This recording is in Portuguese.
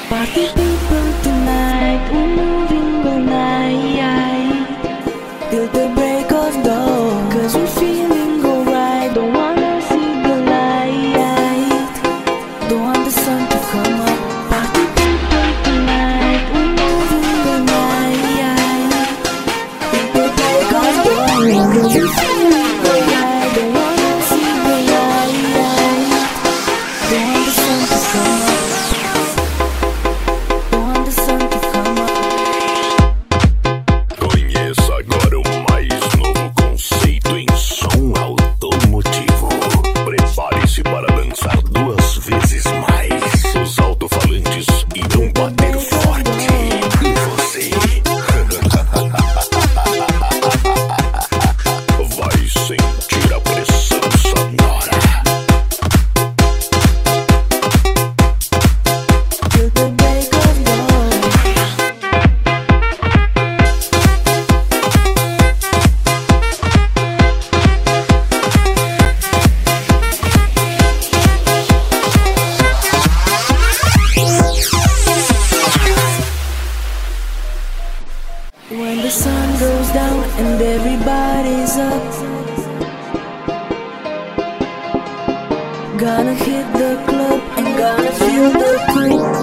Party people tonight, we're moving all night till the break of dawn. Cause we're feeling alright, don't wanna see the light, don't want the sun to come up. Party people tonight, we're moving all night till the break of dawn. Cause we're feeling alright, don't wanna see the light, don't want the sun to come up. Conheça agora o mais novo conceito em som automotivo. Prepare-se para dançar 2 vezes mais. Os alto-falantes irão bater forte em você. Vai sentir a pressão sonora. When the sun goes down and everybody's up, gonna hit the club and gonna feel the cool.